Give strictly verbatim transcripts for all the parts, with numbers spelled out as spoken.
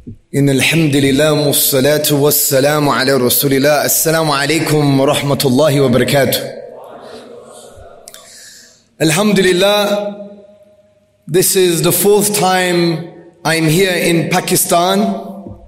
إن الحمد لله والصلاة والسلام على رسول الله. السلام عليكم ورحمة الله وبركاته. Alhamdulillah, this is the fourth time I'm here in Pakistan,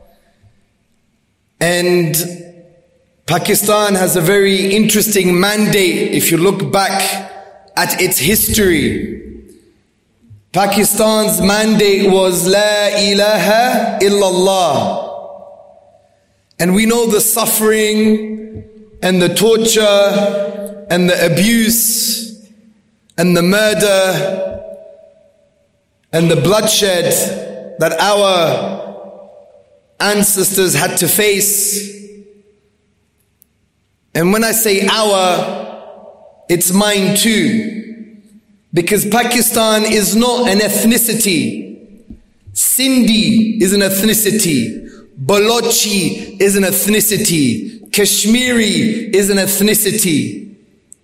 and Pakistan has a very interesting mandate. If you look back at its history, Pakistan's mandate was La ilaha illallah. And we know the suffering and the torture and the abuse and the murder and the bloodshed that our ancestors had to face. And when I say our, it's mine too. Because Pakistan is not an ethnicity. Sindhi is an ethnicity. Balochi is an ethnicity. Kashmiri is an ethnicity.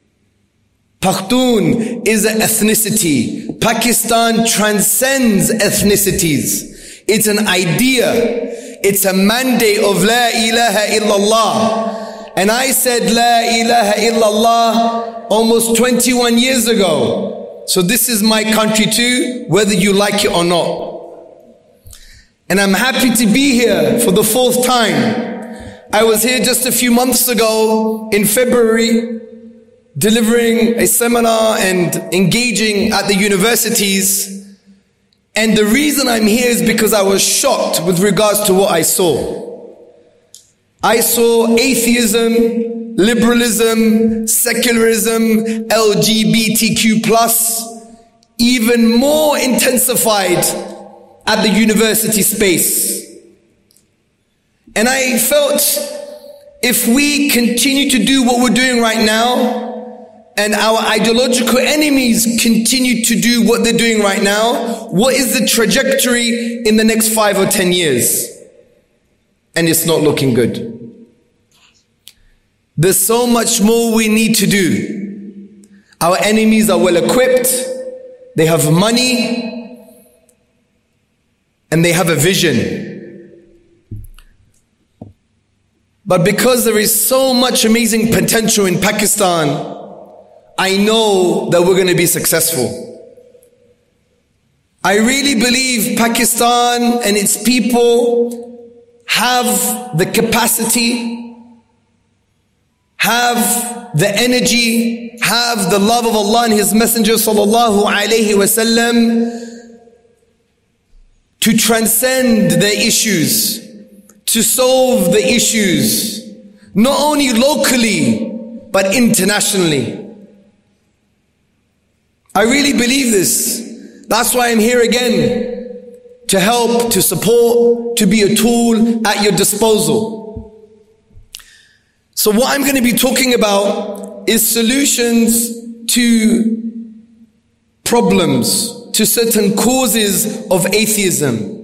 Pakhtun is an ethnicity. Pakistan transcends ethnicities. It's an idea. It's a mandate of La ilaha illallah. And I said La ilaha illallah almost twenty-one years ago. So this is my country too, whether you like it or not. And I'm happy to be here for the fourth time. I was here just a few months ago in February, delivering a seminar and engaging at the universities. And the reason I'm here is because I was shocked with regards to what I saw. I saw atheism, liberalism, secularism, L G B T Q plus, even more intensified at the university space. And I felt if we continue to do what we're doing right now, and our ideological enemies continue to do what they're doing right now, what is the trajectory in the next five or ten years? And it's not looking good. There's so much more we need to do. Our enemies are well equipped, they have money, and they have a vision. But because there is so much amazing potential in Pakistan, I know that we're going to be successful. I really believe Pakistan and its people have the capacity, have the energy, have the love of Allah and His Messenger sallallahu alayhi wasallam to transcend the issues, to solve the issues, not only locally, but internationally. I really believe this. That's why I'm here again, to help, to support, to be a tool at your disposal. So what I'm going to be talking about is solutions to problems, to certain causes of atheism.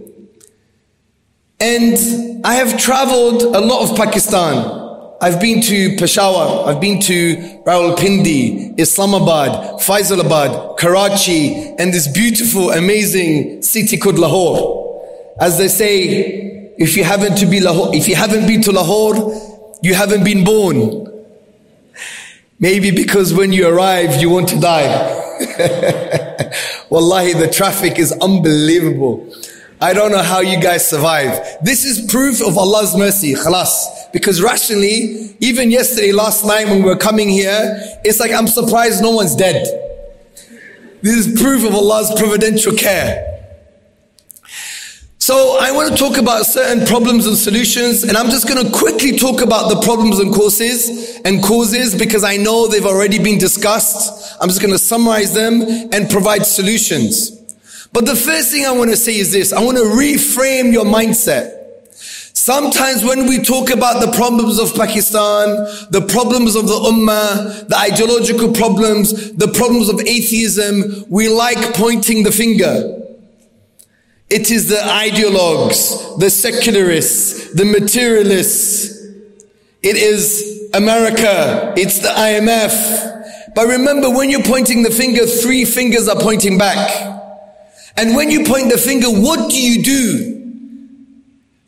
And I have traveled a lot of Pakistan. I've been to Peshawar, I've been to Rawalpindi, Islamabad, Faisalabad, Karachi, and this beautiful, amazing city called Lahore. As they say, if you haven't to be Lahore, if you haven't been to Lahore, you haven't been born. Maybe because when you arrive, you want to die. Wallahi, the traffic is unbelievable. I don't know how you guys survive. This is proof of Allah's mercy, khalas. Because rationally, even yesterday, last night when we were coming here, it's like I'm surprised no one's dead. This is proof of Allah's providential care. So I want to talk about certain problems and solutions, and I'm just going to quickly talk about the problems and causes and causes because I know they've already been discussed. I'm just going to summarize them and provide solutions. But the first thing I want to say is this. I want to reframe your mindset. Sometimes when we talk about the problems of Pakistan, the problems of the Ummah, the ideological problems, the problems of atheism, we like pointing the finger. It is the ideologues, the secularists, the materialists. It is America. It's the I M F. But remember, when you're pointing the finger, three fingers are pointing back. And when you point the finger, what do you do?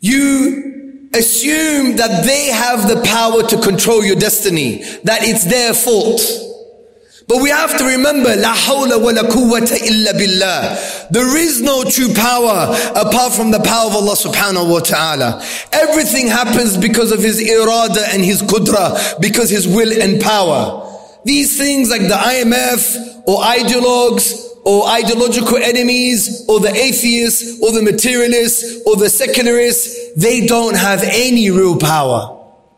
assume that they have the power to control your destiny, that it's their fault. But we have to remember, La hawla wa la quwwata illa billah. There is no true power apart from the power of Allah subhanahu wa ta'ala. Everything happens because of His irada and His qudra, because His will and power. These things like the I M F or ideologues or ideological enemies or the atheists or the materialists or the secularists, they don't have any real power.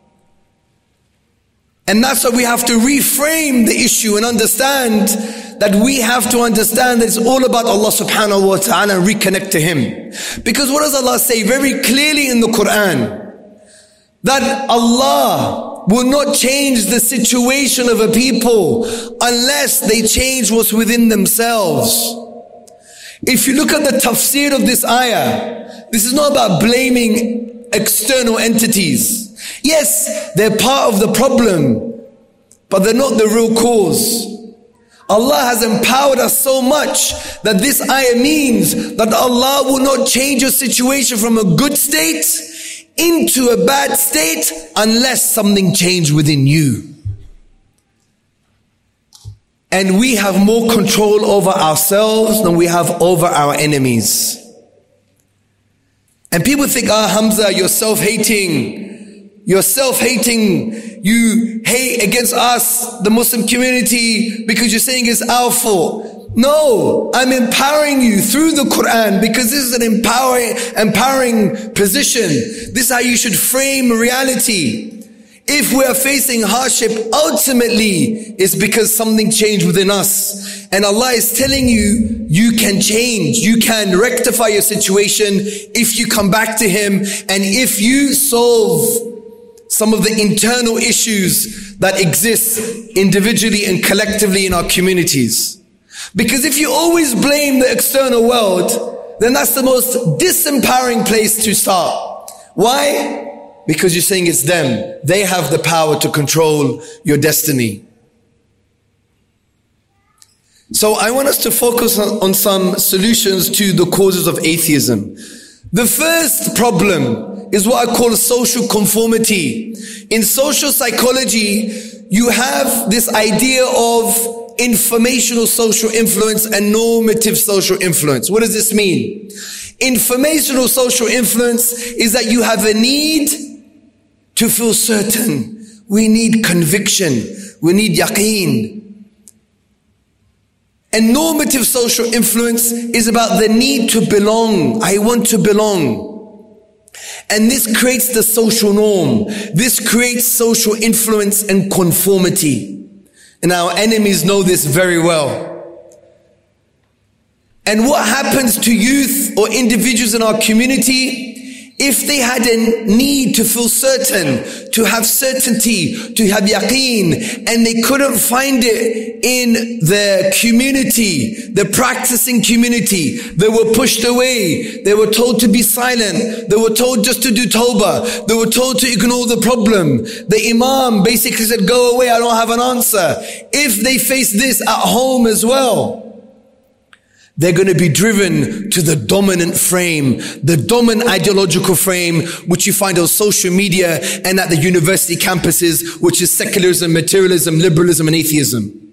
And that's why we have to reframe the issue and understand that we have to understand that it's all about Allah subhanahu wa ta'ala and reconnect to Him. Because what does Allah say very clearly in the Quran? That Allah will not change the situation of a people unless they change what's within themselves. If you look at the tafsir of this ayah, this is not about blaming external entities. Yes, they're part of the problem, but they're not the real cause. Allah has empowered us so much that this ayah means that Allah will not change your situation from a good state into a bad state unless something changed within you. And we have more control over ourselves than we have over our enemies. And people think, ah, Hamza, you're self-hating. You're self-hating. You hate against us, the Muslim community, because you're saying it's our fault. No, I'm empowering you through the Quran because this is an empowering, empowering position. This is how you should frame reality. If we are facing hardship, ultimately it's because something changed within us. And Allah is telling you, you can change. You can rectify your situation if you come back to Him and if you solve some of the internal issues that exist individually and collectively in our communities. Because if you always blame the external world, then that's the most disempowering place to start. Why? Because you're saying it's them. They have the power to control your destiny. So I want us to focus on, on some solutions to the causes of atheism. The first problem is what I call social conformity. In social psychology, you have this idea of informational social influence and normative social influence. What does this mean? Informational social influence is that you have a need to feel certain. We need conviction. We need yaqeen. And normative social influence is about the need to belong. I want to belong. And this creates the social norm. This creates social influence and conformity. And our enemies know this very well. And what happens to youth or individuals in our community if they had a need to feel certain, to have certainty, to have yaqeen, and they couldn't find it in the community, the practicing community? They were pushed away. They were told to be silent. They were told just to do tawbah. They were told to ignore the problem. The imam basically said, go away, I don't have an answer. If they face this at home as well, they're going to be driven to the dominant frame, the dominant ideological frame, which you find on social media and at the university campuses, which is secularism, materialism, liberalism, and atheism.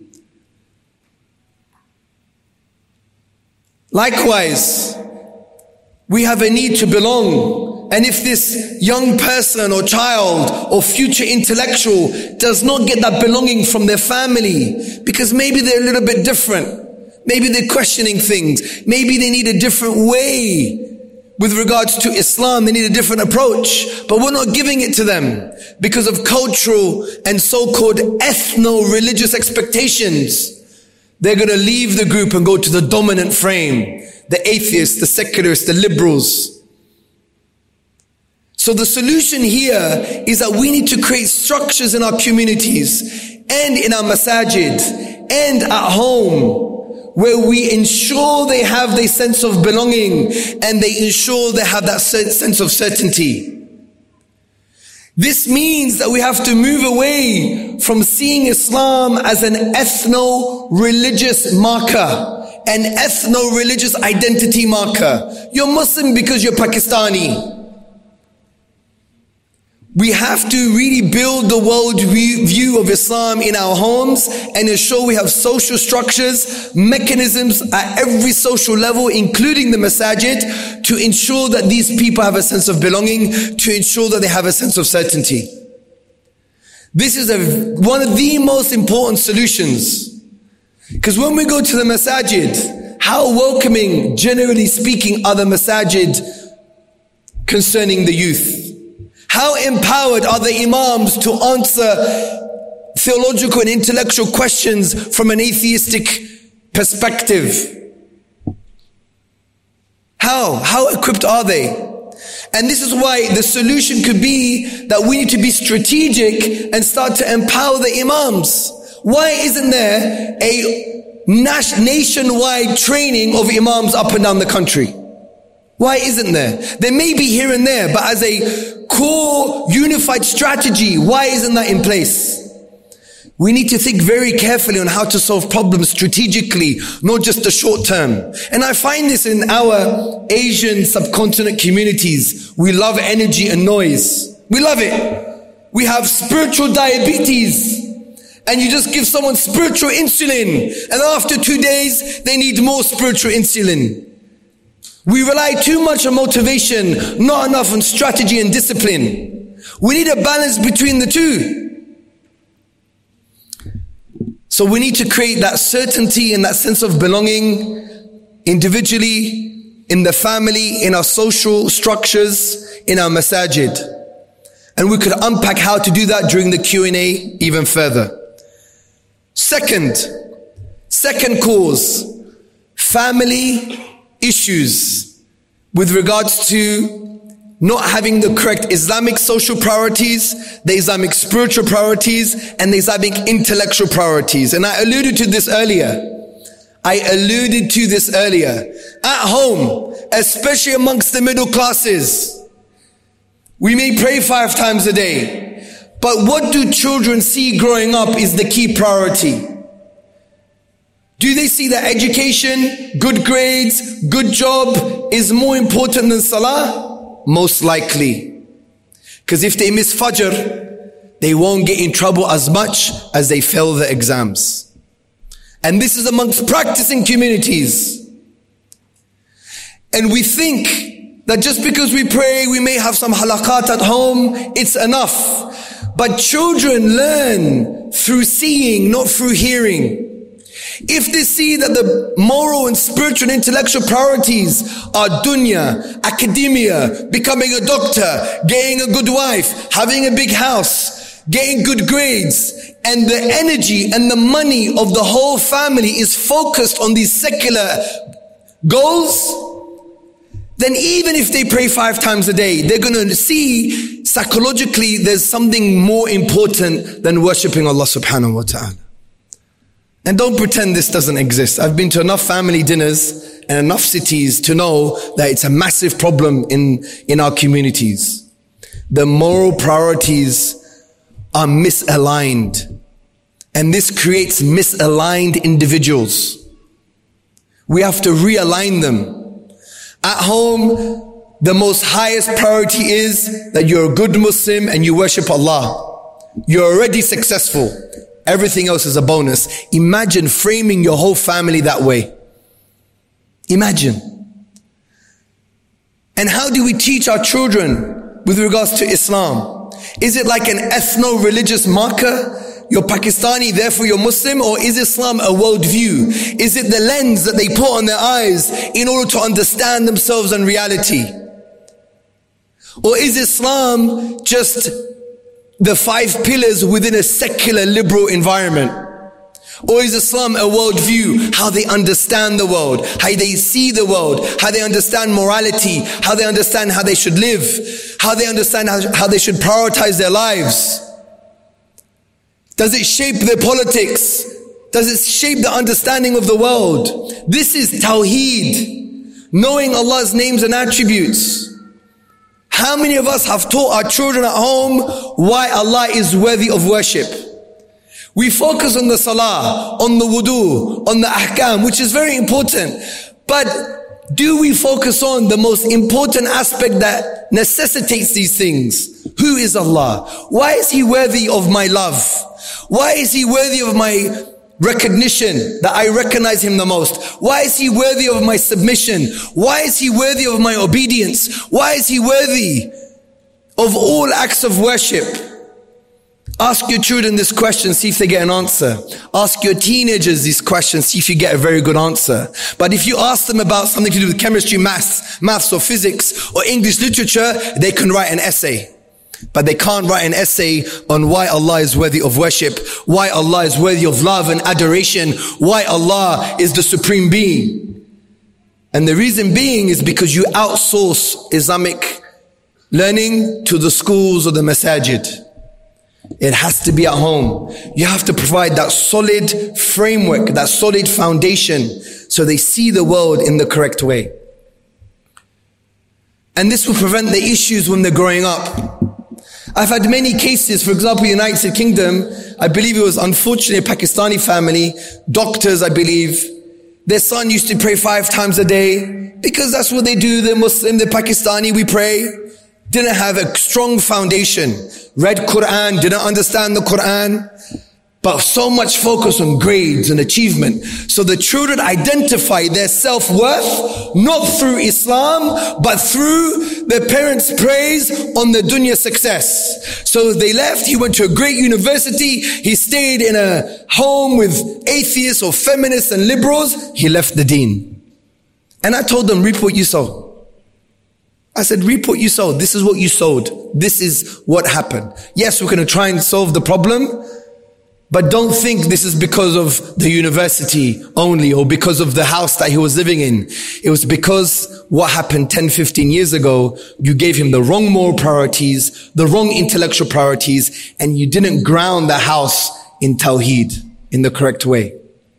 Likewise, we have a need to belong. And if this young person or child or future intellectual does not get that belonging from their family, because maybe they're a little bit different, maybe they're questioning things, maybe they need a different way with regards to Islam, they need a different approach, but we're not giving it to them because of cultural and so-called ethno-religious expectations. They're going to leave the group and go to the dominant frame, the atheists, the secularists, the liberals. So the solution here is that we need to create structures in our communities and in our masajid and at home where we ensure they have their sense of belonging and they ensure they have that sense of certainty. This means that we have to move away from seeing Islam as an ethno-religious marker, an ethno-religious identity marker. You're Muslim because you're Pakistani. We have to really build the world view of Islam in our homes and ensure we have social structures, mechanisms at every social level, including the masajid, to ensure that these people have a sense of belonging, to ensure that they have a sense of certainty. This is a, one of the most important solutions. Because when we go to the masajid, how welcoming, generally speaking, are the masajid concerning the youth? How empowered are the imams to answer theological and intellectual questions from an atheistic perspective? How? How equipped are they? And this is why the solution could be that we need to be strategic and start to empower the imams. Why isn't there a nationwide training of imams up and down the country? Why isn't there? There may be here and there, but as a core unified strategy, why isn't that in place? We need to think very carefully on how to solve problems strategically, not just the short term. And I find this in our Asian subcontinent communities. We love energy and noise. We love it. We have spiritual diabetes. And you just give someone spiritual insulin. And after two days, they need more spiritual insulin. We rely too much on motivation, not enough on strategy and discipline. We need a balance between the two. So we need to create that certainty and that sense of belonging individually, in the family, in our social structures, in our masajid. And we could unpack how to do that during the Q and A even further. Second, second cause, family issues with regards to not having the correct Islamic social priorities, the Islamic spiritual priorities, and the Islamic intellectual priorities. And I alluded to this earlier. I alluded to this earlier. At home, especially amongst the middle classes, we may pray five times a day, but what do children see growing up is the key priority? Do they see that education, good grades, good job is more important than salah? Most likely. Because if they miss Fajr, they won't get in trouble as much as they fail the exams. And this is amongst practicing communities. And we think that just because we pray, we may have some halaqat at home, it's enough. But children learn through seeing, not through hearing. If they see that the moral and spiritual and intellectual priorities are dunya, academia, becoming a doctor, getting a good wife, having a big house, getting good grades, and the energy and the money of the whole family is focused on these secular goals, then even if they pray five times a day, they're going to see psychologically there's something more important than worshipping Allah subhanahu wa ta'ala. And don't pretend this doesn't exist. I've been to enough family dinners and enough cities to know that it's a massive problem in, in our communities. The moral priorities are misaligned. And this creates misaligned individuals. We have to realign them. At home, the most highest priority is that you're a good Muslim and you worship Allah. You're already successful. Everything else is a bonus. Imagine framing your whole family that way. Imagine. And how do we teach our children with regards to Islam? Is it like an ethno-religious marker? You're Pakistani, therefore you're Muslim? Or is Islam a worldview? Is it the lens that they put on their eyes in order to understand themselves and reality? Or is Islam just the five pillars within a secular liberal environment? Or is Islam a worldview? How they understand the world, how they see the world, how they understand morality, how they understand how they should live, how they understand how, how they should prioritize their lives. Does it shape their politics? Does it shape the understanding of the world? This is Tawheed, knowing Allah's names and attributes. How many of us have taught our children at home why Allah is worthy of worship? We focus on the salah, on the wudu, on the ahkam, which is very important. But do we focus on the most important aspect that necessitates these things? Who is Allah? Why is He worthy of my love? Why is He worthy of my recognition, that I recognize Him the most? Why is He worthy of my submission? Why is He worthy of my obedience? Why is He worthy of all acts of worship? Ask your children this question, see if they get an answer. Ask your teenagers these questions, see if you get a very good answer. But if you ask them about something to do with chemistry, maths, maths or physics or English literature, they can write an essay. But they can't write an essay on why Allah is worthy of worship, why Allah is worthy of love and adoration, why Allah is the supreme being. And the reason being is because you outsource Islamic learning to the schools or the masajid. It has to be at home. You have to provide that solid framework, that solid foundation, so they see the world in the correct way. And this will prevent the issues when they're growing up. I've had many cases, for example, United Kingdom, I believe it was unfortunately a Pakistani family, doctors I believe, their son used to pray five times a day, because that's what they do, they're Muslim, they're Pakistani, we pray. Didn't have a strong foundation, read Quran, didn't understand the Quran, but so much focus on grades and achievement. So the children identify their self-worth not through Islam, but through their parents' praise on the dunya success. So they left, he went to a great university, he stayed in a home with atheists or feminists and liberals, he left the deen. And I told them, reap what you sow. I said, reap what you sowed. This is what you sowed. This is what happened. Yes, we're going to try and solve the problem, but don't think this is because of the university only or because of the house that he was living in. It was because what happened ten, fifteen years ago, you gave him the wrong moral priorities, the wrong intellectual priorities, and you didn't ground the house in Tawheed in the correct way.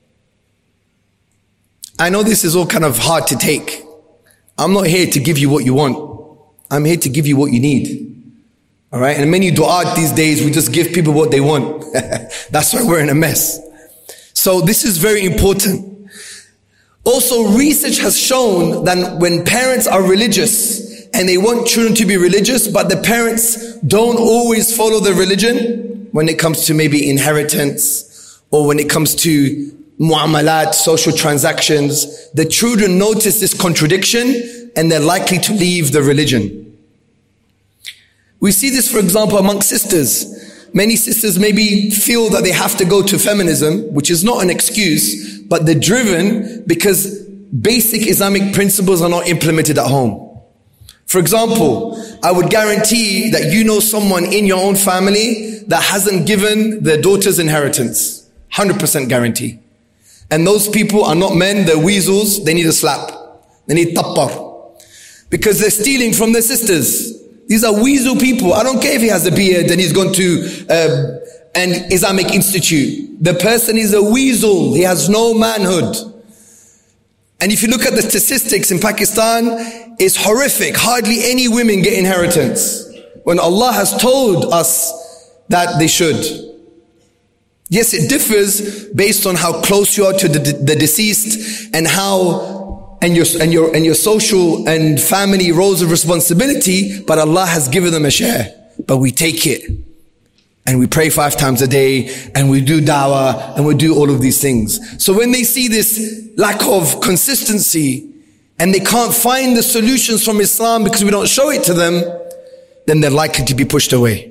I know this is all kind of hard to take. I'm not here to give you what you want. I'm here to give you what you need. All right. And many du'at these days, we just give people what they want. That's why we're in a mess. So this is very important. Also, research has shown that when parents are religious and they want children to be religious, but the parents don't always follow the religion when it comes to maybe inheritance or when it comes to mu'amalat, social transactions, the children notice this contradiction and they're likely to leave the religion. We see this, for example, amongst sisters. Many sisters maybe feel that they have to go to feminism, which is not an excuse, but they're driven because basic Islamic principles are not implemented at home. For example, I would guarantee that you know someone in your own family that hasn't given their daughter's inheritance. one hundred percent guarantee. And those people are not men, they're weasels, they need a slap. They need tappar. Because they're stealing from their sisters. These are weasel people. I don't care if he has a beard and he's gone to uh, an Islamic institute. The person is a weasel. He has no manhood. And if you look at the statistics in Pakistan, it's horrific. Hardly any women get inheritance. When Allah has told us that they should. Yes, it differs based on how close you are to the, the deceased and how, and your, and your, and your social and family roles of responsibility, but Allah has given them a share. But we take it. And we pray five times a day, and we do da'wah, and we do all of these things. So when they see this lack of consistency, and they can't find the solutions from Islam because we don't show it to them, then they're likely to be pushed away.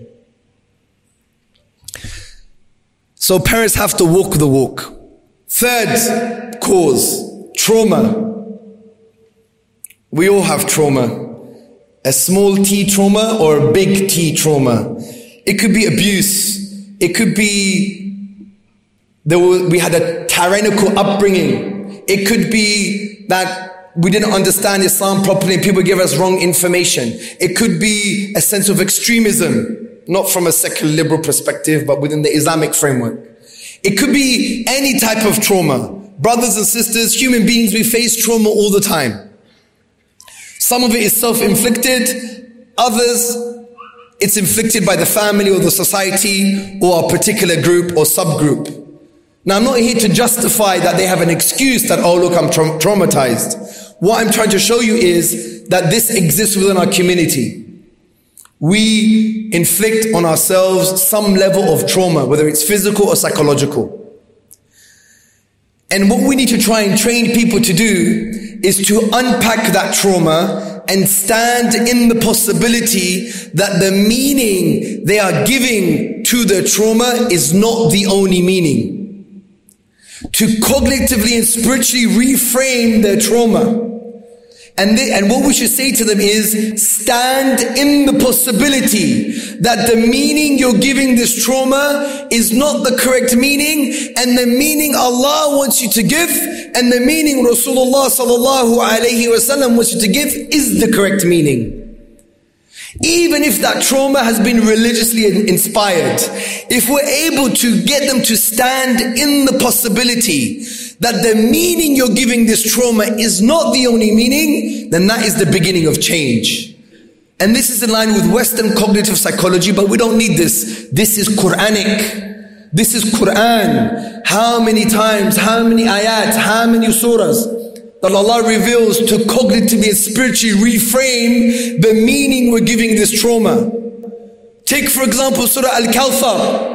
So parents have to walk the walk. Third cause, trauma. We all have trauma. A small t trauma or a big T trauma. It could be abuse. It could be there was, we had a tyrannical upbringing. It could be that we didn't understand Islam properly and people give us wrong information. It could be a sense of extremism. Not from a secular liberal perspective, but within the Islamic framework. It could be any type of trauma. Brothers and sisters, human beings, we face trauma all the time. Some of it is self-inflicted. Others, it's inflicted by the family or the society or a particular group or subgroup. Now, I'm not here to justify that they have an excuse that, oh, look, I'm tra- traumatized. What I'm trying to show you is that this exists within our community. we inflict on ourselves some level of trauma, whether it's physical or psychological. And what we need to try and train people to do is to unpack that trauma and stand in the possibility that the meaning they are giving to the trauma is not the only meaning. To cognitively and spiritually reframe their trauma. And, they, and what we should say to them is, stand in the possibility that the meaning you're giving this trauma is not the correct meaning, and the meaning Allah wants you to give, and the meaning Rasulullah sallallahu alayhi wasallam wants you to give is the correct meaning. Even if that trauma has been religiously inspired, if we're able to get them to stand in the possibility that the meaning you're giving this trauma is not the only meaning, then that is the beginning of change. And this is in line with Western cognitive psychology, but we don't need this. This is Quranic. This is Quran. How many times, how many ayat, how many surahs that Allah reveals to cognitively and spiritually reframe the meaning we're giving this trauma. Take for example Surah Al-Kawthar.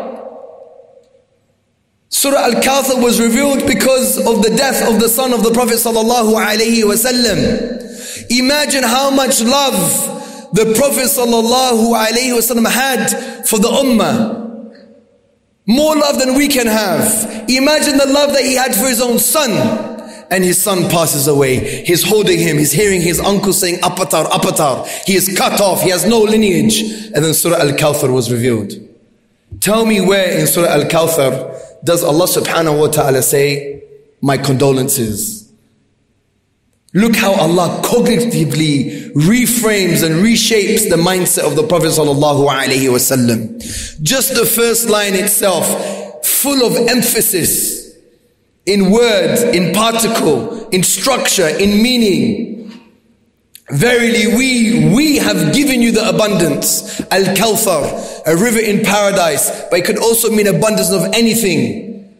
Surah Al-Kawthar was revealed because of the death of the son of the Prophet sallallahu alaihi wasallam. Imagine how much love the Prophet sallallahu alaihi wasallam had for the ummah. More love than we can have. Imagine the love that he had for his own son. And his son passes away. He's holding him. He's hearing his uncle saying, Apatar, Apatar. He is cut off. He has no lineage. And then Surah Al-Kawthar was revealed. Tell me where in Surah Al-Kawthar does Allah subhanahu wa ta'ala say, my condolences. Look how Allah cognitively reframes and reshapes the mindset of the Prophet sallallahu alaihi wasallam. Just the first line itself, full of emphasis. In words, in particle, in structure, in meaning. Verily we, we have given you the abundance. Al-Kawthar, a river in paradise, but it could also mean abundance of anything.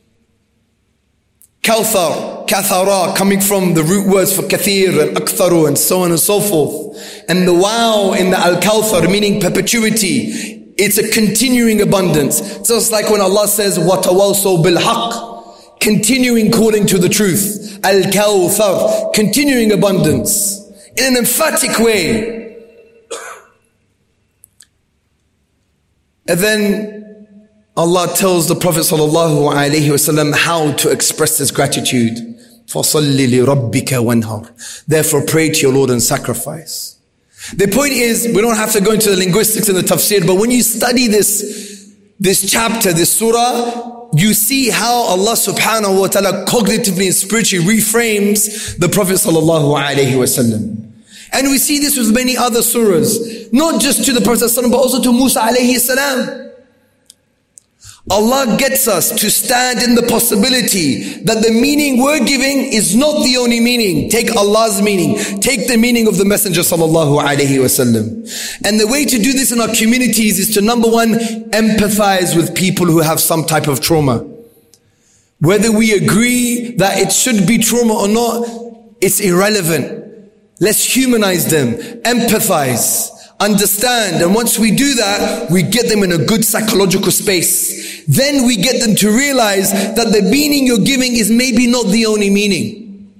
Kawthar, Kathara, coming from the root words for Kathir and Aktharu and so on and so forth. And the wow in the Al-Kawthar, meaning perpetuity. It's a continuing abundance. Just like when Allah says, وَتَوَوْصَوْا بِالْحَقِّ, continuing calling to the truth. Al-Kawthar, continuing abundance. In an emphatic way. And then Allah tells the Prophet sallallahu alaihi wasallam how to express this gratitude. فَصَلِّ لِرَبِّكَ وَانْهَرْ, therefore pray to your Lord and sacrifice. The point is, we don't have to go into the linguistics and the tafsir, but when you study this, this chapter, this surah, you see how Allah subhanahu wa ta'ala cognitively and spiritually reframes the Prophet sallallahu alaihi wasallam. And we see this with many other surahs, not just to the Prophet sallallahu alaihi wasallam, but also to Musa alayhi salam. Allah gets us to stand in the possibility that the meaning we're giving is not the only meaning. Take Allah's meaning. Take the meaning of the Messenger sallallahu alaihi wasallam. And the way to do this in our communities is to, number one, empathize with people who have some type of trauma. Whether we agree that it should be trauma or not, it's irrelevant. Let's humanize them, empathize, understand. And once we do that, we get them in a good psychological space. Then we get them to realize that the meaning you're giving is maybe not the only meaning.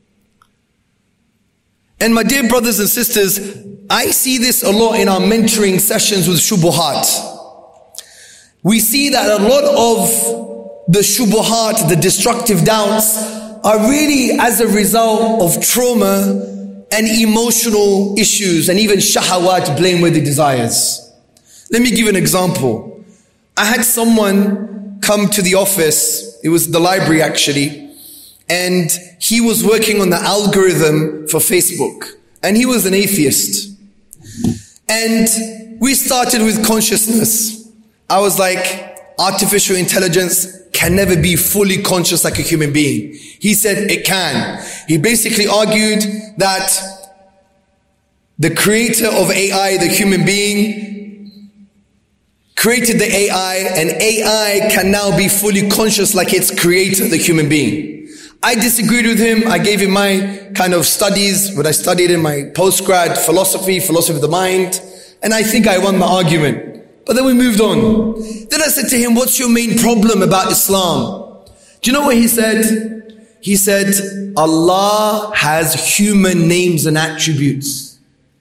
And my dear brothers and sisters, I see this a lot in our mentoring sessions with shubuhat. We see that a lot of the shubuhat, the destructive doubts, are really as a result of trauma and emotional issues and even shahawat, blameworthy desires. Let me give an example. I had someone come to the office, it was the library actually, and he was working on the algorithm for Facebook, and he was an atheist. And we started with consciousness. I was like, artificial intelligence can never be fully conscious like a human being. He said it can. He basically argued that the creator of A I, the human being, created the A I, and A I can now be fully conscious like its creator, the human being. I disagreed with him. I gave him my kind of studies, what I studied in my postgrad, philosophy, philosophy of the mind. And I think I won my argument. But then we moved on. Then I said to him, what's your main problem about Islam? Do you know what he said? He said, Allah has human names and attributes.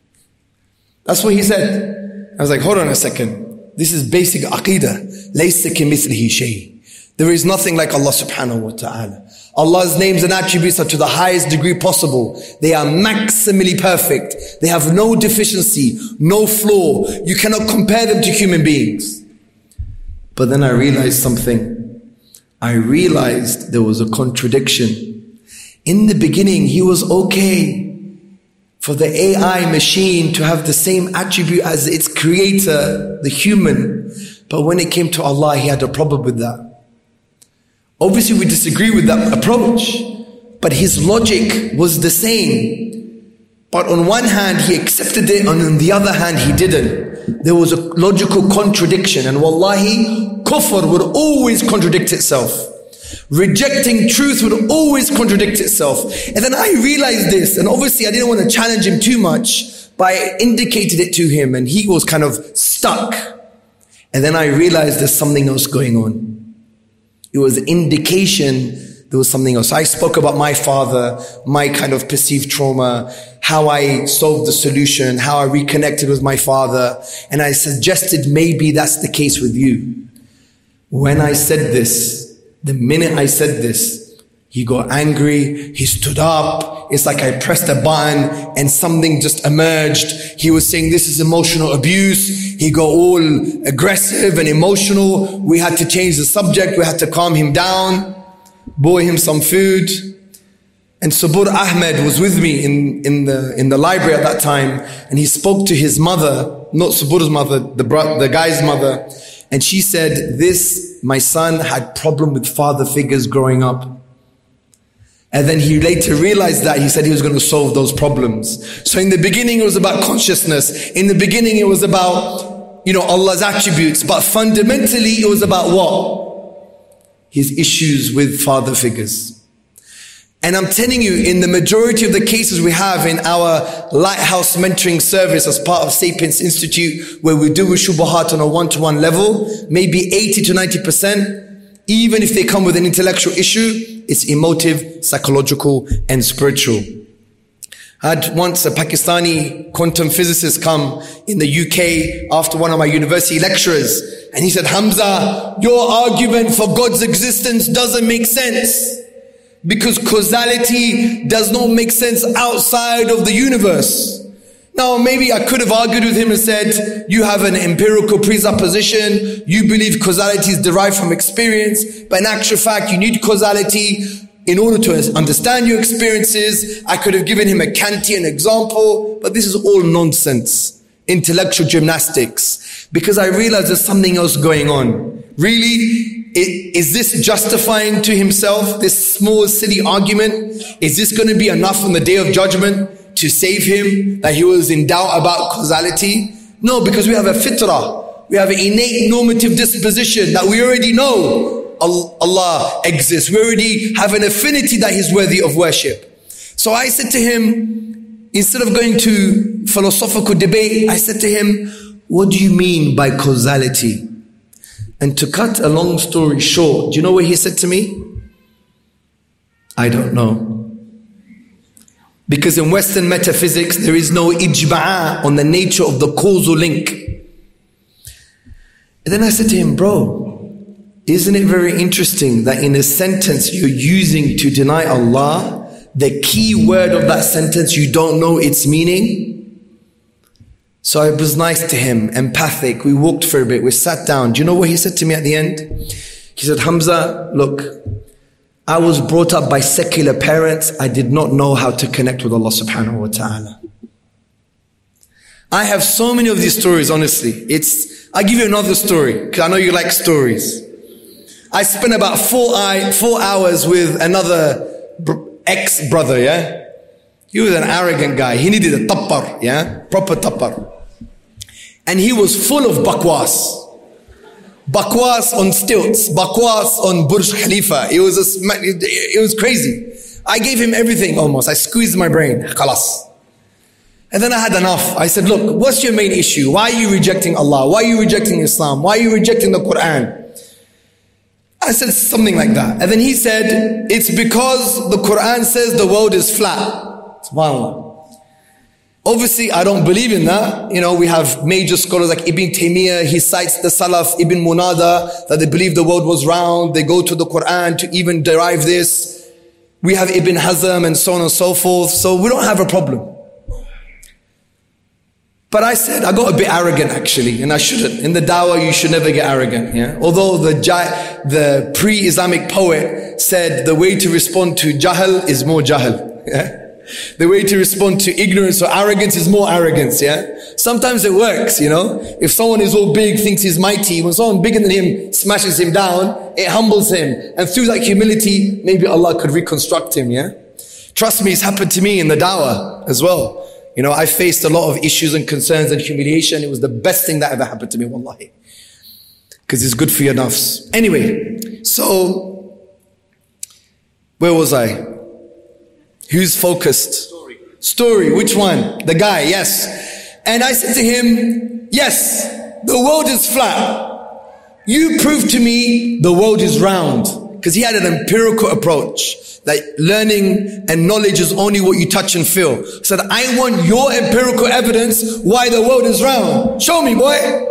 That's what he said. I was like, hold on a second. This is basic aqidah. لَيْسَ كَمِثْلِهِ شَيْءٍ. There is nothing like Allah subhanahu wa ta'ala. Allah's names and attributes are to the highest degree possible. They are maximally perfect. They have no deficiency, no flaw. You cannot compare them to human beings. But then I realized something. I realized there was a contradiction. In the beginning, he was okay for the A I machine to have the same attribute as its creator, the human. But when it came to Allah, he had a problem with that. Obviously, we disagree with that approach, but his logic was the same. But on one hand, he accepted it, and on the other hand, he didn't. There was a logical contradiction, and wallahi, kufr would always contradict itself. Rejecting truth would always contradict itself. And then I realized this, and obviously I didn't want to challenge him too much, but I indicated it to him, and he was kind of stuck. And then I realized there's something else going on. It was an indication there was something else. I spoke about my father, my kind of perceived trauma, how I solved the solution, how I reconnected with my father. And I suggested maybe that's the case with you. When I said this, the minute I said this, he got angry, he stood up. It's like I pressed a button and something just emerged. He was saying this is emotional abuse. He got all aggressive and emotional. We had to change the subject. We had to calm him down, bought him some food. And Sabur Ahmed was with me in, in the, in the library at that time. And he spoke to his mother, not Sabur's mother, the, bro- the guy's mother. And she said, this, my son had problem with father figures growing up. And then he later realized that he said he was going to solve those problems. So in the beginning, it was about consciousness. In the beginning, it was about, you know, Allah's attributes. But fundamentally, it was about what? His issues with father figures. And I'm telling you, in the majority of the cases we have in our Lighthouse Mentoring Service as part of Sapiens Institute, where we deal with shubuhat on a one-to-one level, maybe eighty to ninety percent, even if they come with an intellectual issue, it's emotive, psychological, and spiritual. I had once a Pakistani quantum physicist come in the U K after one of my university lecturers, and he said, Hamza, your argument for God's existence doesn't make sense, because causality does not make sense outside of the universe. Now, maybe I could have argued with him and said, you have an empirical presupposition, you believe causality is derived from experience, but in actual fact, you need causality in order to understand your experiences. I could have given him a Kantian example, but this is all nonsense, intellectual gymnastics, because I realized there's something else going on. Really, is this justifying to himself, this small, silly argument? Is this going to be enough on the day of judgment to save him, that he was in doubt about causality? No, because we have a fitrah. We have an innate normative disposition that we already know Allah exists. We already have an affinity that He's worthy of worship. So I said to him, instead of going to philosophical debate, I said to him, what do you mean by causality? And to cut a long story short, do you know what he said to me? I don't know. Because in Western metaphysics, there is no ijba'a on the nature of the causal link. And then I said to him, bro, isn't it very interesting that in a sentence you're using to deny Allah, the key word of that sentence, you don't know its meaning? So I was nice to him, empathic. We walked for a bit. We sat down. Do you know what he said to me at the end? He said, Hamza, look, I was brought up by secular parents. I did not know how to connect with Allah subhanahu wa ta'ala. I have so many of these stories, honestly. It's, I'll give you another story, because I know you like stories. I spent about four, I, four hours with another br- ex-brother, yeah? He was an arrogant guy. He needed a tappar, yeah? Proper tappar. And he was full of bakwas. Bakwas on stilts, bakwas on Burj Khalifa. It was a, it was crazy. I gave him everything almost. I squeezed my brain. Khalas. And then I had enough. I said, look, what's your main issue? Why are you rejecting Allah? Why are you rejecting Islam? Why are you rejecting the Quran? I said something like that. And then he said, it's because the Quran says the world is flat. SubhanAllah. Obviously, I don't believe in that. You know, we have major scholars like Ibn Taymiyyah. He cites the Salaf, Ibn Munada, that they believe the world was round. They go to the Quran to even derive this. We have Ibn Hazm and so on and so forth. So we don't have a problem. But I said, I got a bit arrogant actually, and I shouldn't. In the dawah, you should never get arrogant. Yeah. Although the the pre-Islamic poet said the way to respond to jahl is more jahl. Yeah. The way to respond to ignorance or arrogance is more arrogance. Yeah. Sometimes it works, you know. If someone is all big, thinks he's mighty, when someone bigger than him smashes him down, it humbles him. And through that humility, maybe Allah could reconstruct him. Yeah. Trust me, it's happened to me in the dawah as well. You know, I faced a lot of issues and concerns and humiliation. It was the best thing that ever happened to me, wallahi. Because it's good for your nafs. Anyway, so, where was I? Who's focused? Story. Story, which one? The guy, yes. And I said to him, yes, the world is flat. You prove to me the world is round. Because he had an empirical approach. That learning and knowledge is only what you touch and feel. So that I want your empirical evidence why the world is round. Show me, boy.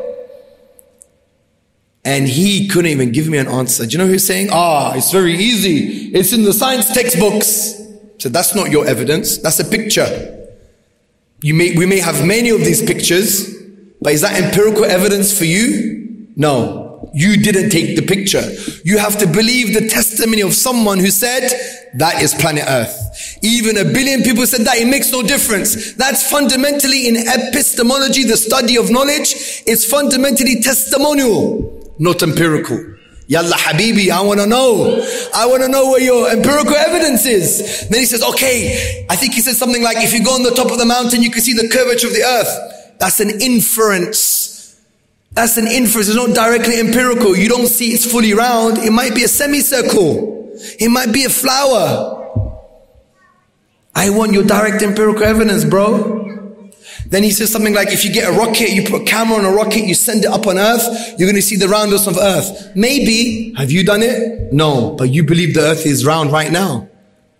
And he couldn't even give me an answer. Do you know who he's saying? Ah, it's very easy. It's in the science textbooks. So that's not your evidence. That's a picture. You may, we may have many of these pictures, but is that empirical evidence for you? No. You didn't take the picture. You have to believe the testimony of someone who said, that is planet Earth. Even a billion people said that, it makes no difference. That's fundamentally in epistemology, the study of knowledge. It's fundamentally testimonial, not empirical. Yalla habibi, I want to know. I want to know where your empirical evidence is. Then he says, okay, I think he said something like, if you go on the top of the mountain, you can see the curvature of the earth. That's an inference. That's an inference. It's not directly empirical. You don't see it's fully round. It might be a semicircle. It might be a flower. I want your direct empirical evidence, bro. Then he says something like, if you get a rocket, you put a camera on a rocket, you send it up on earth, you're going to see the roundness of earth. Maybe. Have you done it? No. But you believe the earth is round right now.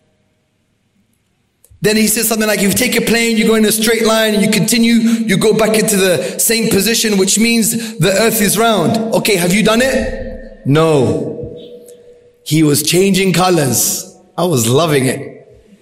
Then he says something like, if you take a plane, you go in a straight line and you continue, you go back into the same position, which means the earth is round. Okay, have you done it? No. He was changing colors. I was loving it.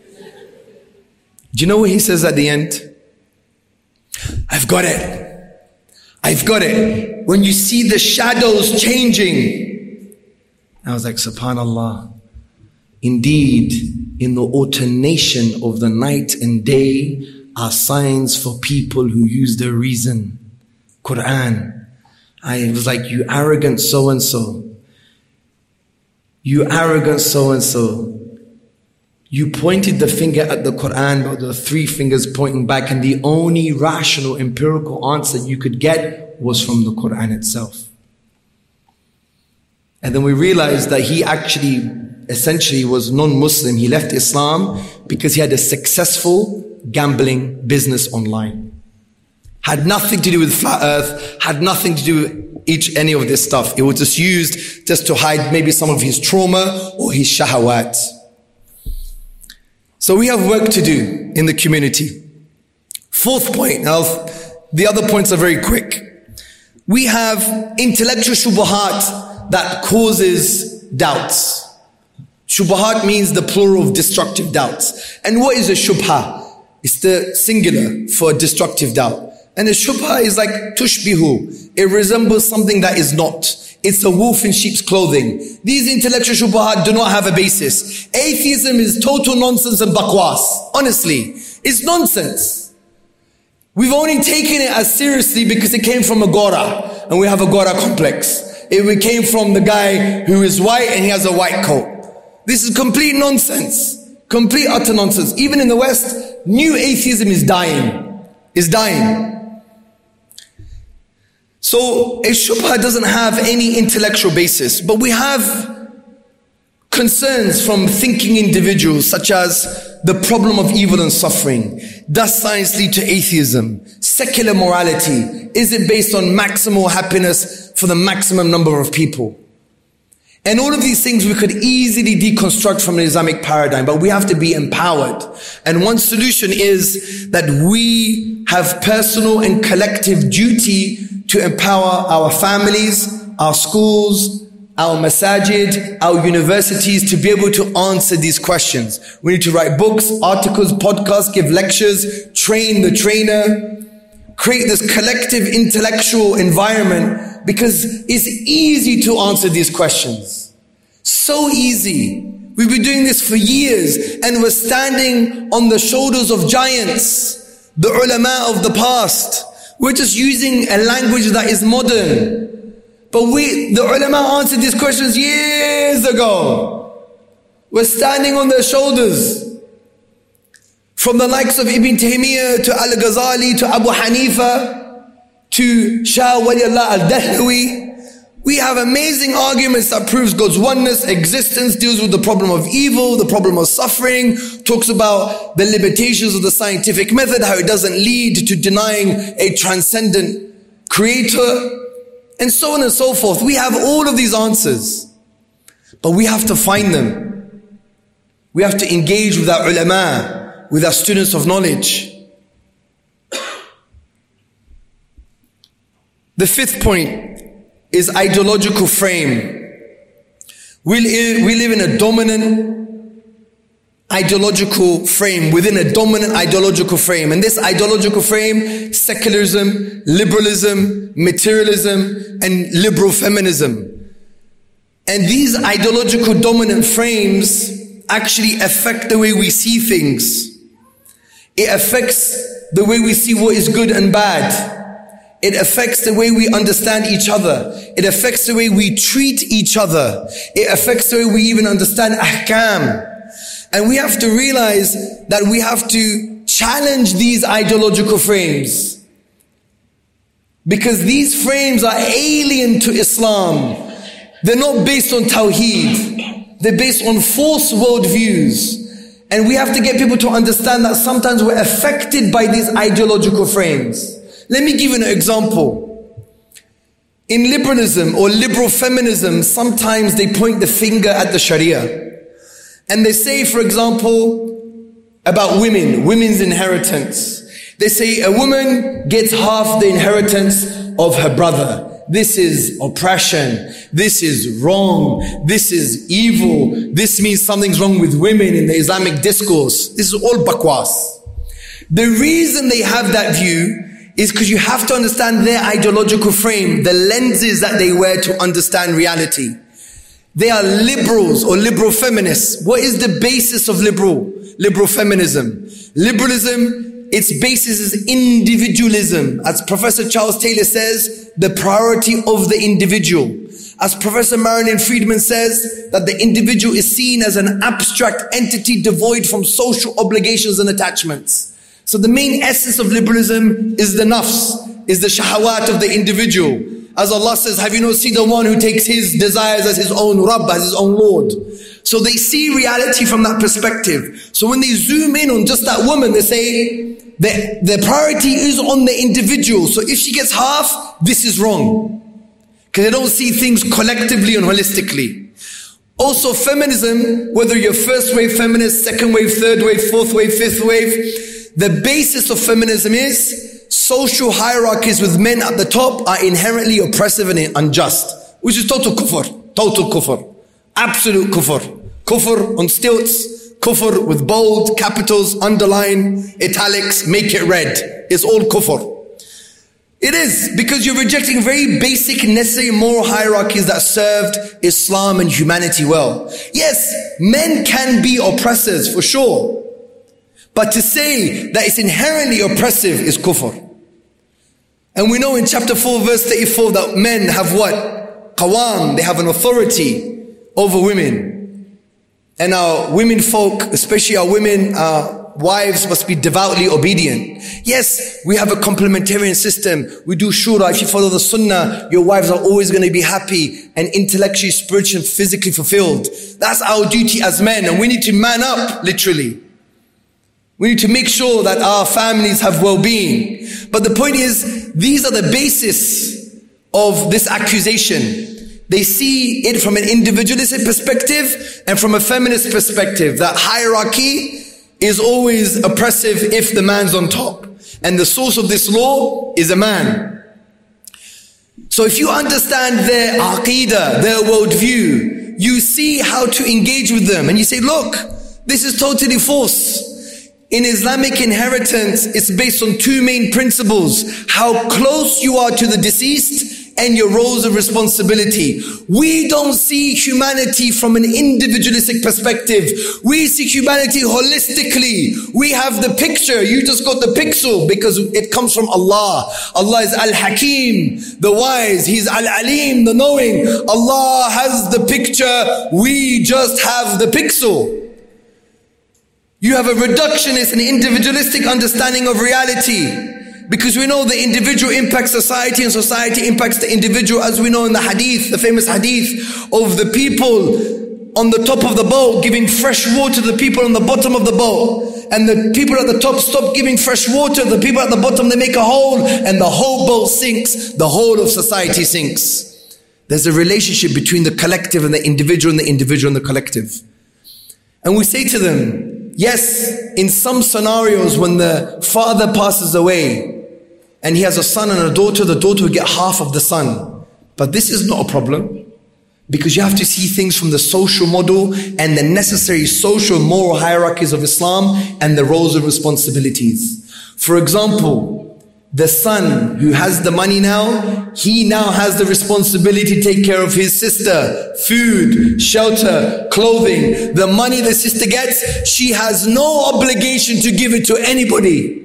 Do you know what he says at the end? I've got it. I've got it. When you see the shadows changing. I was like, subhanallah. Indeed, in the alternation of the night and day are signs for people who use their reason. Quran. I was like, you arrogant so-and-so. You arrogant so-and-so. You pointed the finger at the Quran, but the three fingers pointing back, and the only rational, empirical answer you could get was from the Quran itself. And then we realized that he actually essentially was non-Muslim. He left Islam because he had a successful gambling business online. Had nothing to do with flat earth, had nothing to do with each, any of this stuff. It was just used just to hide maybe some of his trauma or his shahawat. So we have work to do in the community. Fourth point, now the other points are very quick. We have intellectual shubuhat that causes doubts. Shubuhat means the plural of destructive doubts. And what is a shubha? It's the singular for destructive doubt. And a shubha is like tushbihu. It resembles something that is not. It's a wolf in sheep's clothing. These intellectual shubuhat do not have a basis. Atheism is total nonsense and bakwas. Honestly, it's nonsense. We've only taken it as seriously because it came from a Gora. And we have a Gora complex. It came from the guy who is white and he has a white coat. This is complete nonsense. Complete utter nonsense. Even in the West, new atheism is dying. Is dying. So a shubha doesn't have any intellectual basis, but we have concerns from thinking individuals such as the problem of evil and suffering? Does science lead to atheism? Secular morality, is it based on maximal happiness for the maximum number of people? And all of these things we could easily deconstruct from the Islamic paradigm, but we have to be empowered. And one solution is that we have personal and collective duty to empower our families, our schools, our masajid, our universities to be able to answer these questions. We need to write books, articles, podcasts, give lectures, train the trainer, create this collective intellectual environment, because it's easy to answer these questions. So easy. We've been doing this for years, and we're standing on the shoulders of giants, the ulama of the past. We're just using a language that is modern. But we, the ulama answered these questions years ago. We're standing on their shoulders. From the likes of Ibn Taymiyyah to Al-Ghazali to Abu Hanifa to Shah Waliullah Al-Dahlawi. We have amazing arguments that proves God's oneness, existence, deals with the problem of evil, the problem of suffering, talks about the limitations of the scientific method, how it doesn't lead to denying a transcendent creator, and so on and so forth. We have all of these answers, but we have to find them. We have to engage with our ulama, with our students of knowledge. The fifth point is ideological frame. We live, we live in a dominant ideological frame, within a dominant ideological frame. And this ideological frame, secularism, liberalism, materialism, and liberal feminism. And these ideological dominant frames actually affect the way we see things. It affects the way we see what is good and bad. It affects the way we understand each other. It affects the way we treat each other. It affects the way we even understand ahkam. And we have to realize that we have to challenge these ideological frames. Because these frames are alien to Islam. They're not based on Tawheed. They're based on false worldviews. And we have to get people to understand that sometimes we're affected by these ideological frames. Let me give you an example. In liberalism or liberal feminism, sometimes they point the finger at the Sharia. And they say, for example, about women, women's inheritance. They say a woman gets half the inheritance of her brother. This is oppression. This is wrong. This is evil. This means something's wrong with women in the Islamic discourse. This is all bakwas. The reason they have that view is because you have to understand their ideological frame, the lenses that they wear to understand reality. They are liberals or liberal feminists. What is the basis of liberal, liberal feminism? Liberalism, its basis is individualism. As Professor Charles Taylor says, the priority of the individual. As Professor Marilyn Friedman says, that the individual is seen as an abstract entity devoid from social obligations and attachments. So the main essence of liberalism is the nafs, is the shahawat of the individual. As Allah says, have you not seen the one who takes his desires as his own Rabb, as his own Lord? So they see reality from that perspective. So when they zoom in on just that woman, they say, the, the priority is on the individual. So if she gets half, this is wrong. Because they don't see things collectively and holistically. Also feminism, whether you're first wave feminist, second wave, third wave, fourth wave, fifth wave, the basis of feminism is social hierarchies with men at the top are inherently oppressive and unjust, which is total kufr, total kufr, absolute kufr, kufr on stilts, kufr with bold capitals, underline, italics, make it red. It's all kufr. It is, because you're rejecting very basic, necessary moral hierarchies that served Islam and humanity well. Yes, men can be oppressors for sure. But to say that it's inherently oppressive is kufr. And we know in chapter four, verse thirty-four, that men have what? Qawam, they have an authority over women. And our women folk, especially our women, our wives must be devoutly obedient. Yes, we have a complementarian system. We do shura. If you follow the sunnah, your wives are always going to be happy and intellectually, spiritually, and physically fulfilled. That's our duty as men. And we need to man up, literally. We need to make sure that our families have well-being. But the point is, these are the basis of this accusation. They see it from an individualistic perspective and from a feminist perspective. That hierarchy is always oppressive if the man's on top. And the source of this law is a man. So if you understand their aqidah, their worldview, you see how to engage with them. And you say, look, this is totally false. In Islamic inheritance, it's based on two main principles. How close you are to the deceased and your roles of responsibility. We don't see humanity from an individualistic perspective. We see humanity holistically. We have the picture. You just got the pixel because it comes from Allah. Allah is Al-Hakim, the wise. He's Al-Alim, the knowing. Allah has the picture. We just have the pixel. You have a reductionist and individualistic understanding of reality. Because we know the individual impacts society and society impacts the individual, as we know in the hadith, the famous hadith of the people on the top of the boat giving fresh water to the people on the bottom of the boat. And the people at the top stop giving fresh water. The people at the bottom, they make a hole and the whole boat sinks. The whole of society sinks. There's a relationship between the collective and the individual and the individual and the collective. And we say to them, yes, in some scenarios when the father passes away and he has a son and a daughter, the daughter will get half of the son. But this is not a problem, because you have to see things from the social model and the necessary social moral hierarchies of Islam and the roles and responsibilities. For example, the son who has the money now, he now has the responsibility to take care of his sister, food, shelter, clothing. The money the sister gets, she has no obligation to give it to anybody.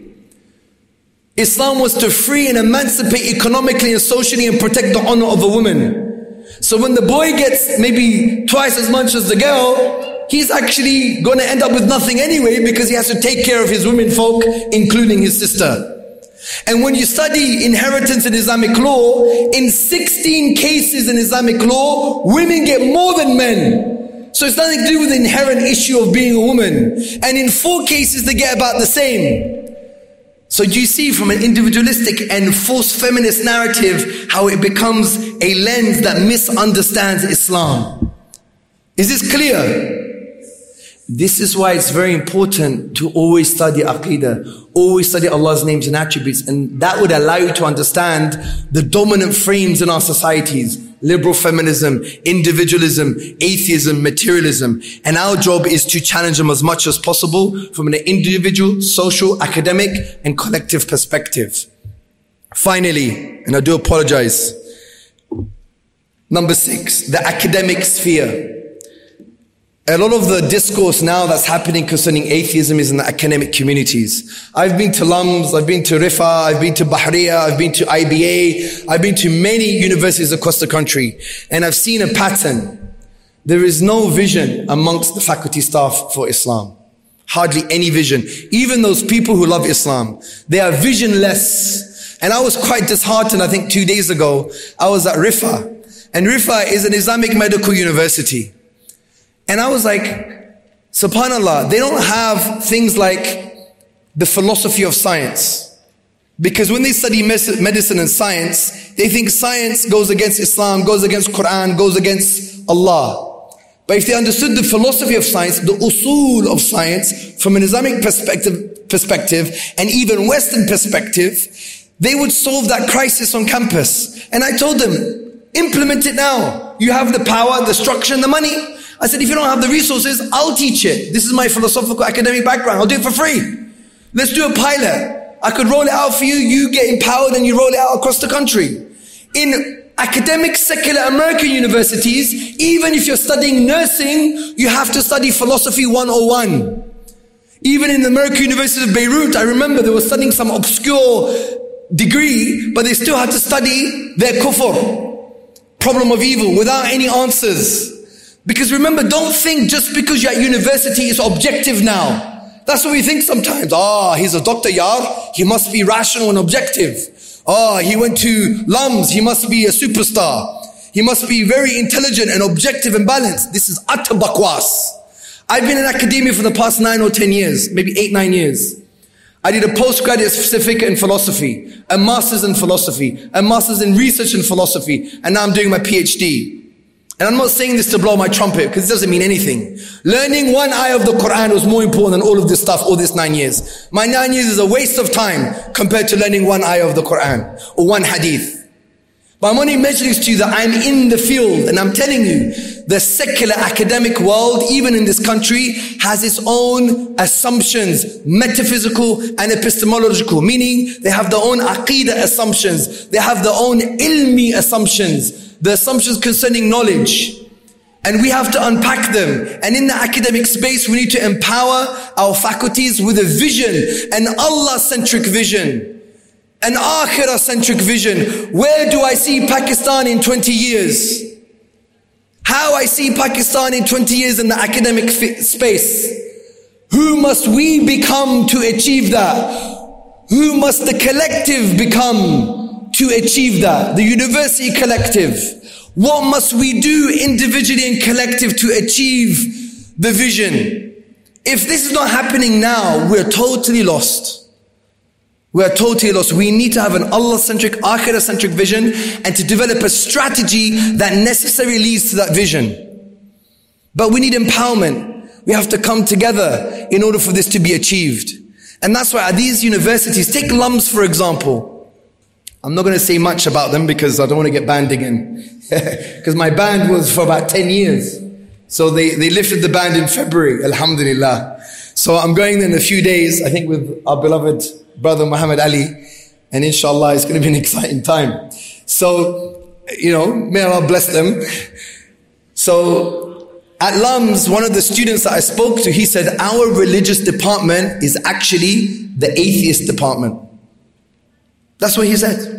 Islam was to free and emancipate economically and socially and protect the honor of a woman. So when the boy gets maybe twice as much as the girl, he's actually going to end up with nothing anyway, because he has to take care of his women folk, including his sister. And when you study inheritance in Islamic law, in sixteen cases in Islamic law, women get more than men. So it's nothing to do with the inherent issue of being a woman. And in four cases, they get about the same. So do you see from an individualistic and false feminist narrative how it becomes a lens that misunderstands Islam? Is this clear? This is why it's very important to always study Aqidah, always study Allah's names and attributes, and that would allow you to understand the dominant frames in our societies: liberal feminism, individualism, atheism, materialism. And our job is to challenge them as much as possible from an individual, social, academic, and collective perspective. Finally, and I do apologize, number six, the academic sphere. A lot of the discourse now that's happening concerning atheism is in the academic communities. I've been to Lums, I've been to Rifa, I've been to Bahriya, I've been to I B A, I've been to many universities across the country, and I've seen a pattern. There is no vision amongst the faculty staff for Islam. Hardly any vision. Even those people who love Islam, they are visionless. And I was quite disheartened, I think two days ago, I was at Rifa. And Rifa is an Islamic medical university. And I was like, subhanAllah, they don't have things like the philosophy of science. Because when they study medicine and science, they think science goes against Islam, goes against Quran, goes against Allah. But if they understood the philosophy of science, the usul of science, from an Islamic perspective, perspective and even Western perspective, they would solve that crisis on campus. And I told them, implement it now. You have the power, the structure, and the money. I said, if you don't have the resources, I'll teach it. This is my philosophical academic background. I'll do it for free. Let's do a pilot. I could roll it out for you. You get empowered and you roll it out across the country. In academic secular American universities, even if you're studying nursing, you have to study philosophy one oh one. Even in the American University of Beirut, I remember they were studying some obscure degree, but they still had to study their kufr, problem of evil, without any answers. Because remember, don't think just because you're at university it's objective now. That's what we think sometimes. Ah, oh, he's a doctor, yar. He must be rational and objective. Ah, oh, he went to Lums. He must be a superstar. He must be very intelligent and objective and balanced. This is utter bakwas. I've been in academia for the past nine or ten years, maybe eight, nine years. I did a postgraduate certificate in philosophy, a master's in philosophy, a master's in research in philosophy, and now I'm doing my PhD. And I'm not saying this to blow my trumpet, because it doesn't mean anything. Learning one ayah of the Quran was more important than all of this stuff, all this nine years. My nine years is a waste of time compared to learning one ayah of the Quran, or one hadith. But I'm only mentioning this to you that I'm in the field, and I'm telling you, the secular academic world, even in this country, has its own assumptions, metaphysical and epistemological, meaning they have their own aqeedah assumptions, they have their own ilmi assumptions, the assumptions concerning knowledge. And we have to unpack them. And in the academic space, we need to empower our faculties with a vision, an Allah-centric vision, an akhirah-centric vision. Where do I see Pakistan in twenty years? How I see Pakistan in twenty years in the academic space. Who must we become to achieve that? Who must the collective become to achieve that? The university collective. What must we do individually and collective to achieve the vision? If this is not happening now, we're totally lost. We are totally lost. We need to have an Allah-centric, akhirah-centric vision and to develop a strategy that necessarily leads to that vision. But we need empowerment. We have to come together in order for this to be achieved. And that's why at these universities, take L U M S for example. I'm not going to say much about them because I don't want to get banned again. Because my ban was for about ten years. So they, they lifted the ban in February, alhamdulillah. So I'm going there in a few days, I think with our beloved brother Muhammad Ali, and inshallah it's going to be an exciting time. So, you know, may Allah bless them. So at L U M S, one of the students that I spoke to, he said, our religious department is actually the atheist department. That's what he said.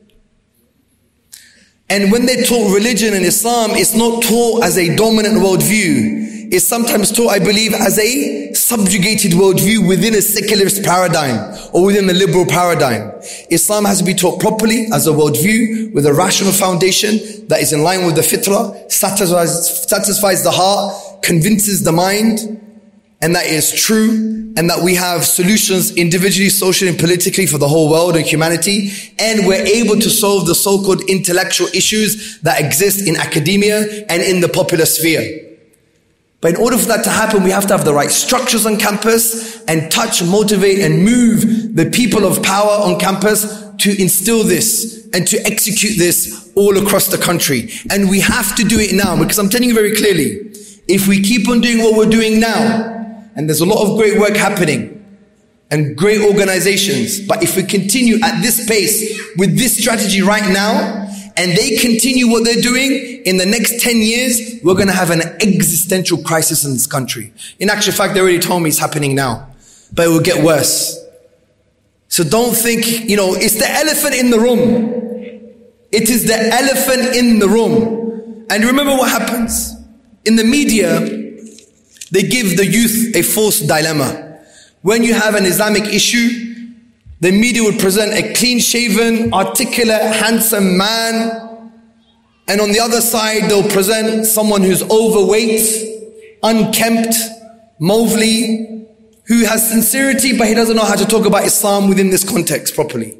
And when they taught religion in Islam, it's not taught as a dominant worldview. It's sometimes taught, I believe, as a subjugated worldview within a secularist paradigm or within the liberal paradigm. Islam has to be taught properly as a worldview with a rational foundation that is in line with the fitrah, satisfies, satisfies the heart, convinces the mind, and that is true, and that we have solutions individually, socially, and politically for the whole world and humanity, and we're able to solve the so-called intellectual issues that exist in academia and in the popular sphere. But in order for that to happen, we have to have the right structures on campus and touch, motivate, and move the people of power on campus to instill this and to execute this all across the country. And we have to do it now, because I'm telling you very clearly, if we keep on doing what we're doing now, and there's a lot of great work happening and great organizations, but if we continue at this pace with this strategy right now, and they continue what they're doing, in the next ten years, we're going to have an existential crisis in this country. In actual fact, they already told me it's happening now, but it will get worse. So don't think, you know, it's the elephant in the room. It is the elephant in the room. And remember what happens. In the media, they give the youth a false dilemma. When you have an Islamic issue, the media would present a clean-shaven, articulate, handsome man. And on the other side, they'll present someone who's overweight, unkempt, movely, who has sincerity, but he doesn't know how to talk about Islam within this context properly.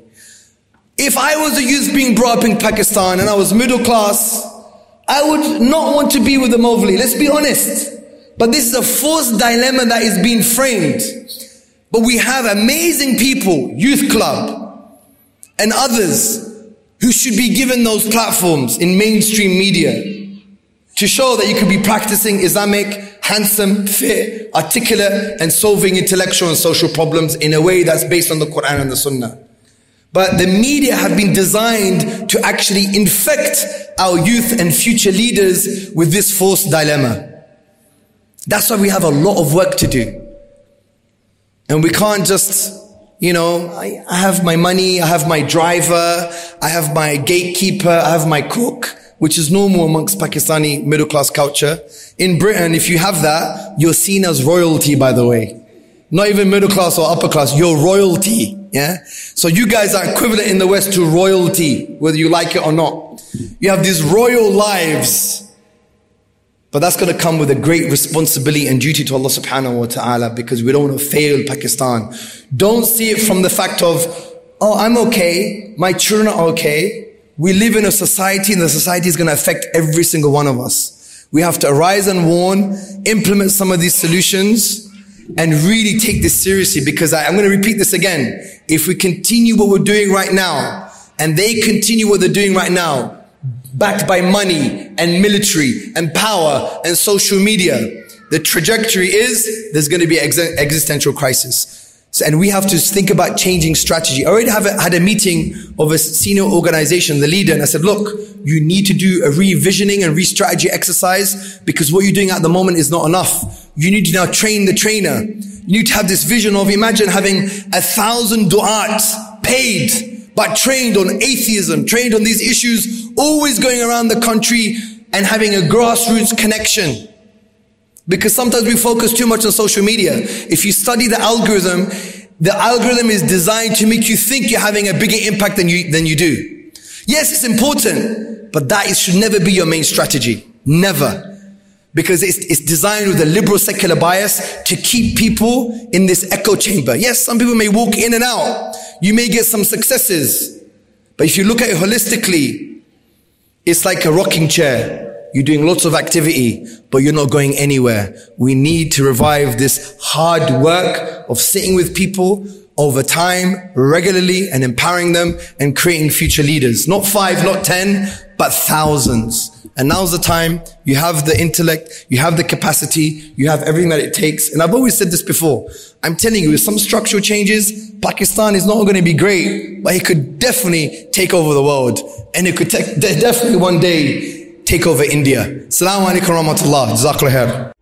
If I was a youth being brought up in Pakistan and I was middle class, I would not want to be with a movely. Let's be honest. But this is a false dilemma that is being framed. But we have amazing people, Youth Club and others, who should be given those platforms in mainstream media to show that you could be practicing Islamic, handsome, fit, articulate, and solving intellectual and social problems in a way that's based on the Quran and the Sunnah. But the media have been designed to actually infect our youth and future leaders with this false dilemma. That's why we have a lot of work to do. And we can't just, you know, I, I have my money, I have my driver, I have my gatekeeper, I have my cook, which is normal amongst Pakistani middle class culture. In Britain, if you have that, you're seen as royalty, by the way. Not even middle class or upper class, you're royalty. Yeah. So you guys are equivalent in the West to royalty, whether you like it or not. You have these royal lives. But that's going to come with a great responsibility and duty to Allah subhanahu wa ta'ala, because we don't want to fail Pakistan. Don't see it from the fact of, oh, I'm okay, my children are okay. We live in a society, and the society is going to affect every single one of us. We have to arise and warn, implement some of these solutions, and really take this seriously, because I, I'm going to repeat this again. If we continue what we're doing right now, and they continue what they're doing right now, backed by money and military and power and social media, the trajectory is there's going to be an ex existential crisis. So, and we have to think about changing strategy. I already have a, had a meeting of a senior organization, the leader, and I said, look, you need to do a revisioning and re-strategy exercise, because what you're doing at the moment is not enough. You need to now train the trainer. You need to have this vision of, imagine having a thousand du'ats paid, but trained on atheism, trained on these issues, always going around the country and having a grassroots connection. Because sometimes we focus too much on social media. If you study the algorithm, the algorithm is designed to make you think you're having a bigger impact than you, than you do. Yes, it's important, but that is, should never be your main strategy. Never. Because it's, it's designed with a liberal secular bias to keep people in this echo chamber. Yes, some people may walk in and out. You may get some successes. But if you look at it holistically, it's like a rocking chair. You're doing lots of activity, but you're not going anywhere. We need to revive this hard work of sitting with people over time, regularly, and empowering them and creating future leaders. Not five, not ten, but thousands. And now's the time. You have the intellect, you have the capacity, you have everything that it takes. And I've always said this before. I'm telling you, with some structural changes, Pakistan is not going to be great, but it could definitely take over the world. And it could definitely one day take over India. Assalamu alaikum wa rahmatullah. Jazakallah khair.